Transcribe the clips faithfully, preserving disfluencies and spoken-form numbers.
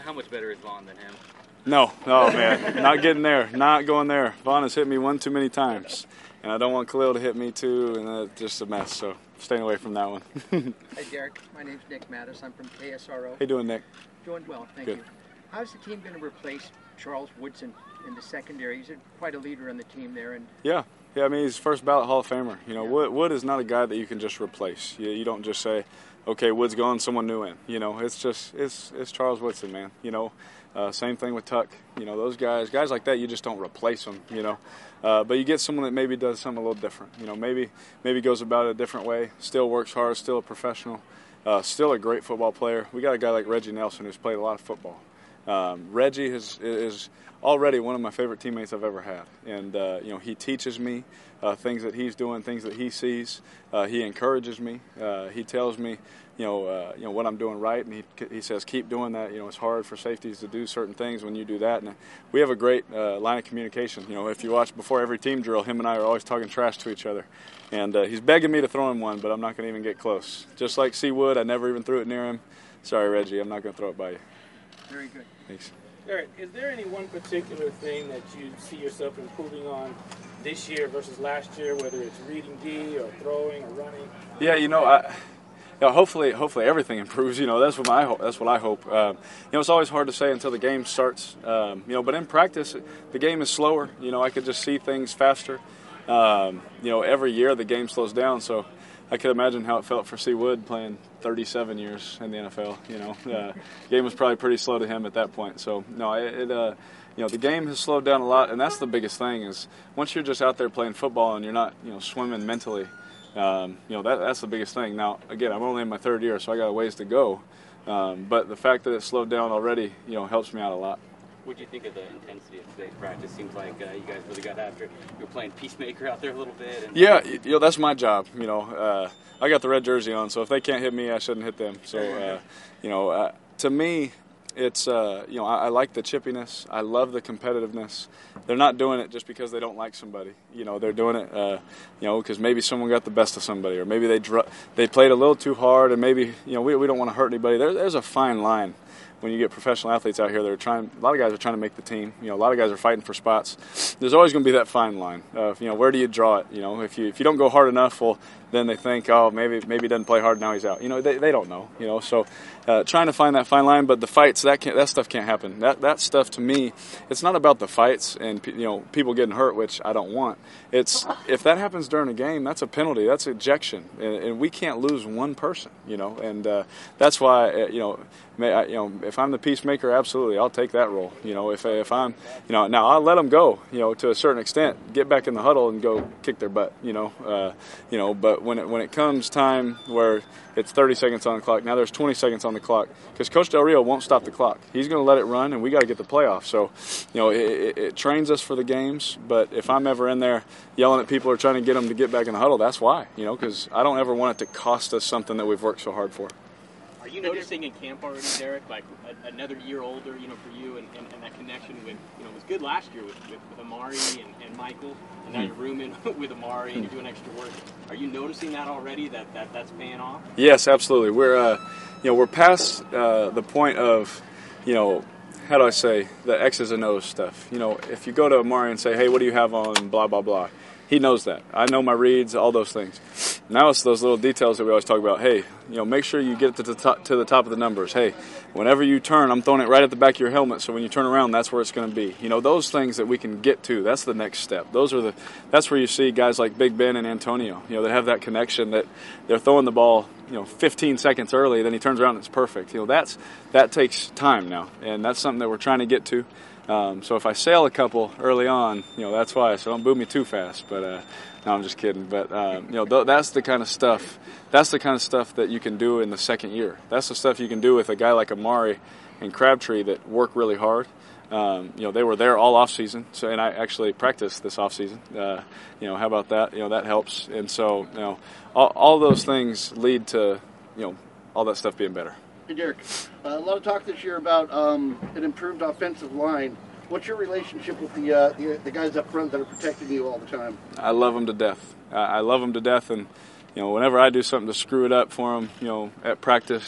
how much better is Vaughn than him? No, oh man, not getting there, not going there. Vaughn has hit me one too many times, and I don't want Khalil to hit me too, and it's just a mess. So staying away from that one. Hey Derek, my name's Nick Mattis. I'm from K S R O. How you doing, Nick? Doing well, thank Good. you. How's the team going to replace Charles Woodson in the secondary? He's quite a leader on the team there, and Yeah, yeah. I mean, he's first ballot Hall of Famer. You know, Wood, Wood is not a guy that you can just replace. You, you don't just say, okay, Wood's gone, someone new in. You know, it's just it's it's Charles Woodson, man. You know, uh, same thing with Tuck. You know, those guys, guys like that, you just don't replace them. You know, uh, but you get someone that maybe does something a little different. You know, maybe maybe goes about it a different way. Still works hard. Still a professional. Uh, still a great football player. We got a guy like Reggie Nelson who's played a lot of football. Um, Reggie is, is already one of my favorite teammates I've ever had, and uh, you know, he teaches me uh, things that he's doing, things that he sees. Uh, he encourages me. Uh, he tells me, you know, uh, you know what I'm doing right, and he he says keep doing that. You know, it's hard for safeties to do certain things when you do that. And we have a great uh, line of communication. You know, if you watch before every team drill, him and I are always talking trash to each other. And uh, he's begging me to throw him one, but I'm not going to even get close. Just like C. Wood, I never even threw it near him. Sorry, Reggie, I'm not going to throw it by you. very good. Thanks. Derek, is there any one particular thing that you see yourself improving on this year versus last year, whether it's reading D or throwing or running? Yeah, you know, I, you know, hopefully, hopefully everything improves. You know, that's what my hope. That's what I hope. Uh, you know, it's always hard to say until the game starts. Um, you know, but in practice, the game is slower. You know, I could just see things faster. Um, you know, every year the game slows down, so I could imagine how it felt for C. Wood playing thirty-seven years in the N F L. You know, uh, the game was probably pretty slow to him at that point. So no, it, it uh, you know, the game has slowed down a lot, and that's the biggest thing is once you're just out there playing football and you're not, you know, swimming mentally. Um, you know, that that's the biggest thing. Now, again, I'm only in my third year, so I got a ways to go. Um, but the fact that it slowed down already, you know, helps me out a lot. What do you think of the intensity of today's practice? Seems like uh, you guys really got after it. You were playing peacemaker out there a little bit. And Yeah, you know, that's my job. You know, uh, I got the red jersey on, so if they can't hit me, I shouldn't hit them. So, uh, you know, uh, to me, it's, uh, you know, I, I like the chippiness. I love the competitiveness. They're not doing it just because they don't like somebody. You know, they're doing it, uh, you know, because maybe someone got the best of somebody, or maybe they dr- they played a little too hard, and maybe, you know, we, we don't want to hurt anybody. There, there's a fine line. When you get professional athletes out here, they're trying. A lot of guys are trying to make the team. You know, a lot of guys are fighting for spots. There's always going to be that fine line. Uh, you know, where do you draw it? You know, if you if you don't go hard enough, well, then they think, oh, maybe maybe he doesn't play hard, now he's out. You know, they they don't know. You know, so uh, trying to find that fine line. But the fights, that can't, that stuff can't happen. That that stuff to me, it's not about the fights and you know people getting hurt, which I don't want. It's if that happens during a game, that's a penalty. That's ejection, and, and we can't lose one person. You know, and uh, that's why uh, you know. May I, you know, if I'm the peacemaker, absolutely, I'll take that role. You know, if if I'm, you know, now I'll let them go. You know, to a certain extent, get back in the huddle and go kick their butt. You know, uh, you know. But when it when it comes time where it's thirty seconds on the clock, now there's twenty seconds on the clock because Coach Del Rio won't stop the clock. He's going to let it run, and we got to get the playoff. So, you know, it, it, it trains us for the games. But if I'm ever in there yelling at people or trying to get them to get back in the huddle, that's why. You know, because I don't ever want it to cost us something that we've worked so hard for. Are you noticing in camp already, Derek, like a, another year older, you know, for you, and, and, and that connection with, you know, it was good last year with, with, with Amari and, and Michael, and now you're rooming with Amari and you're doing extra work. Are you noticing that already, that, that that's paying off? Yes, absolutely. We're, uh, you know, we're past uh, the point of, you know, how do I say, the X's and O's stuff. You know, if you go to Amari and say, hey, what do you have on blah, blah, blah, he knows that. I know my reads, all those things. Now it's those little details that we always talk about. Hey, you know, make sure you get to the top, to the top of the numbers. Hey, whenever you turn, I'm throwing it right at the back of your helmet, so when you turn around, that's where it's going to be. You know, those things that we can get to, that's the next step. Those are the, that's where you see guys like Big Ben and Antonio. You know, they have that connection that they're throwing the ball, you know, fifteen seconds early, then he turns around and it's perfect. You know, that's that takes time now, and that's something that we're trying to get to. Um, so if I sail a couple early on, you know, that's why. So don't boo me too fast. But uh, no, I'm just kidding. But um, you know, th- that's the kind of stuff. That's the kind of stuff that you can do in the second year. That's the stuff you can do with a guy like Amari and Crabtree that work really hard. Um, you know, they were there all off season. So and I actually practiced this off season. Uh, you know, how about that? You know, that helps. And so you know, all, all those things lead to you know all that stuff being better. Hey, Derek, uh, a lot of talk this year about um, an improved offensive line. What's your relationship with the, uh, the the guys up front that are protecting you all the time? I love them to death. I love them to death, and you know, whenever I do something to screw it up for them, you know, at practice,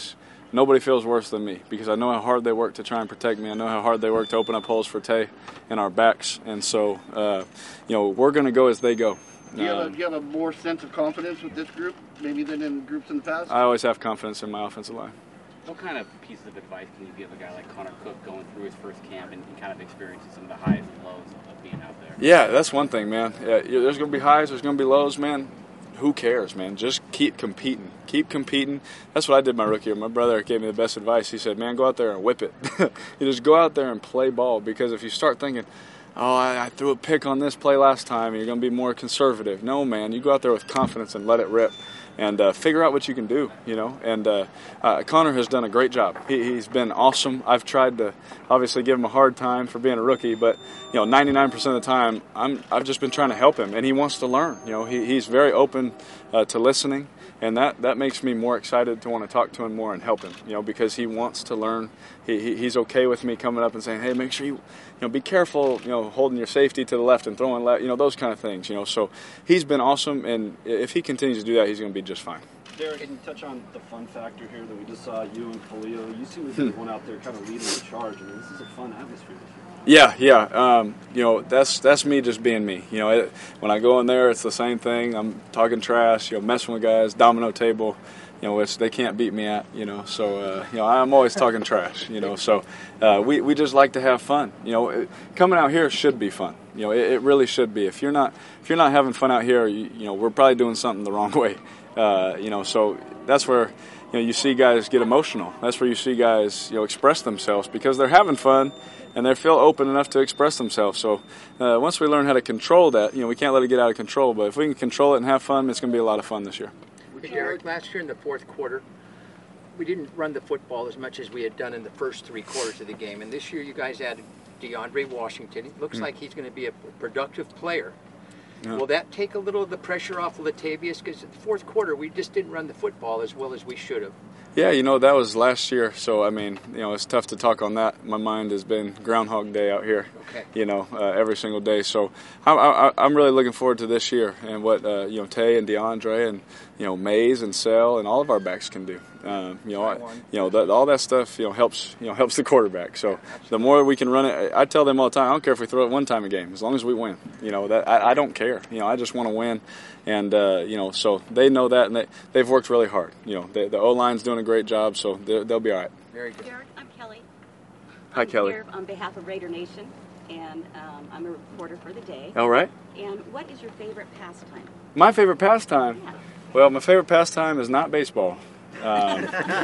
nobody feels worse than me because I know how hard they work to try and protect me. I know how hard they work to open up holes for Tay and our backs. And so, uh, you know, we're going to go as they go. Do you, have a, Um, do you have a more sense of confidence with this group, maybe than in groups in the past? I always have confidence in my offensive line. What kind of pieces of advice can you give a guy like Connor Cook going through his first camp and, and kind of experiencing some of the highs and lows of being out there? Yeah, that's one thing, man. Yeah, there's going to be highs, there's going to be lows, man. Who cares, man? Just keep competing. Keep competing. That's what I did my rookie year. My brother gave me the best advice. He said, man, go out there and whip it. You just go out there and play ball, because if you start thinking, oh, I, I threw a pick on this play last time, and you're going to be more conservative. No, man, you go out there with confidence and let it rip. And uh, figure out what you can do, you know. And uh, uh, Connor has done a great job. He, he's been awesome. I've tried to obviously give him a hard time for being a rookie, but you know, ninety-nine percent of the time, I'm I've just been trying to help him, and he wants to learn. You know, he, he's very open uh, to listening, and that, that makes me more excited to want to talk to him more and help him. You know, because he wants to learn. He, he he's okay with me coming up and saying, hey, make sure you you know be careful. You know, holding your safety to the left and throwing left. You know, those kind of things. You know, so he's been awesome, and if he continues to do that, he's going to be just fine. Derek, can you touch on the fun factor here that we just saw you and Khalil? You seem to be the one out there kind of leading the charge. I mean, this is a fun atmosphere this year. Yeah, yeah. Um, you know, that's that's me just being me. You know, it, when I go in there, it's the same thing. I'm talking trash, you know, messing with guys, domino table, you know, which they can't beat me at, you know. So, uh, you know, I'm always talking trash, you know. So uh, we, we just like to have fun. You know, it, coming out here should be fun. You know, it, it really should be. If you're not if you're not having fun out here, you, you know, we're probably doing something the wrong way. Uh, you know, so that's where, you know, you see guys get emotional. That's where you see guys, you know, express themselves because they're having fun and they feel open enough to express themselves. So uh, once we learn how to control that, you know, we can't let it get out of control. But if we can control it and have fun, it's going to be a lot of fun this year. Derek, last year in the fourth quarter, we didn't run the football as much as we had done in the first three quarters of the game. And this year you guys added DeAndre Washington. It looks mm. like he's going to be a productive player. Yeah. Will that take a little of the pressure off of Latavius? Because in the fourth quarter, we just didn't run the football as well as we should have. Yeah, you know, that was last year. So, I mean, you know, it's tough to talk on that. My mind has been Groundhog Day out here, okay. you know, uh, every single day. So I, I, I'm really looking forward to this year and what, uh, you know, Tay and DeAndre and, you know, Mays and Sell and all of our backs can do. Um, you know, I, you know that, all that stuff, you know, helps, you know, helps the quarterback. So the more we can run it, I tell them all the time, I don't care if we throw it one time a game, as long as we win. You know, that I, I don't care. You know, I just want to win, and uh, you know, so they know that, and they they've worked really hard. You know, they, the O line's doing a great job, so they'll be all right. Very good. Derek, I'm Kelly. Hi, I'm Kelly. Here on behalf of Raider Nation, and um, I'm a reporter for the day. All right. And what is your favorite pastime? My favorite pastime? Yeah. Well, my favorite pastime is not baseball. Um,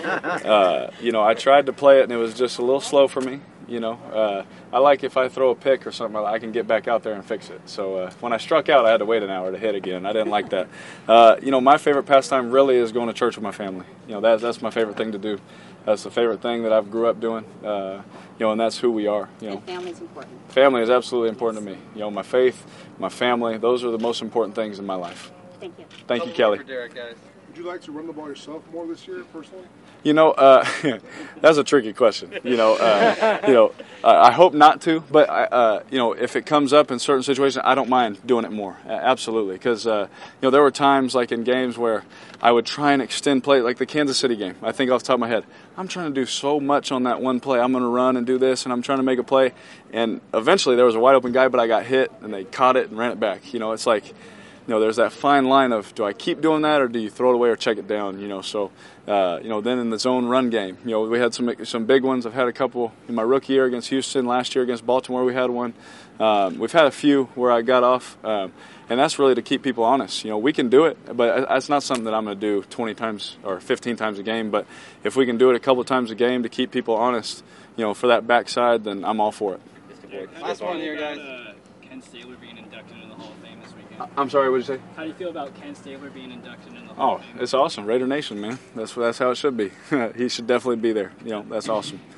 uh, you know, I tried to play it, and it was just a little slow for me. You know, uh, I like if I throw a pick or something, I can get back out there and fix it. So uh, when I struck out, I had to wait an hour to hit again. I didn't like that. Uh, you know, my favorite pastime really is going to church with my family. You know, that, that's my favorite thing to do. That's the favorite thing that I've grew up doing. Uh, you know, and that's who we are. You know, and family's important. Family is absolutely important to me. You know, my faith, my family, those are the most important things in my life. Thank you. Thank you, Kelly. Derek, guys. Would you like to run the ball yourself more this year, personally? You know, uh, that's a tricky question. You know, uh, you know, uh, I hope not to, but I, uh, you know, if it comes up in certain situations, I don't mind doing it more. Uh, absolutely, because uh, you know, there were times like in games where I would try and extend play, like the Kansas City game. I think off the top of my head, I'm trying to do so much on that one play. I'm going to run and do this, and I'm trying to make a play, and eventually there was a wide open guy, but I got hit, and they caught it and ran it back. You know, it's like, you know, there's that fine line of, do I keep doing that or do you throw it away or check it down? You know, so uh, you know, then in the zone run game, you know, we had some some big ones. I've had a couple in my rookie year against Houston. Last year against Baltimore, we had one. Um, we've had a few where I got off, um, and that's really to keep people honest. You know, we can do it, but it's not something that I'm going to do twenty times or fifteen times a game. But if we can do it a couple times a game to keep people honest, you know, for that backside, then I'm all for it. Last one here, guys. Uh, Ken Stabler being inducted into the Hall of Fame this weekend. I'm sorry, what did you say? How do you feel about Ken Stabler being inducted into the Hall Oh, of Fame? it's awesome. Raider Nation, man. That's that's how it should be. He should definitely be there. You know, that's awesome.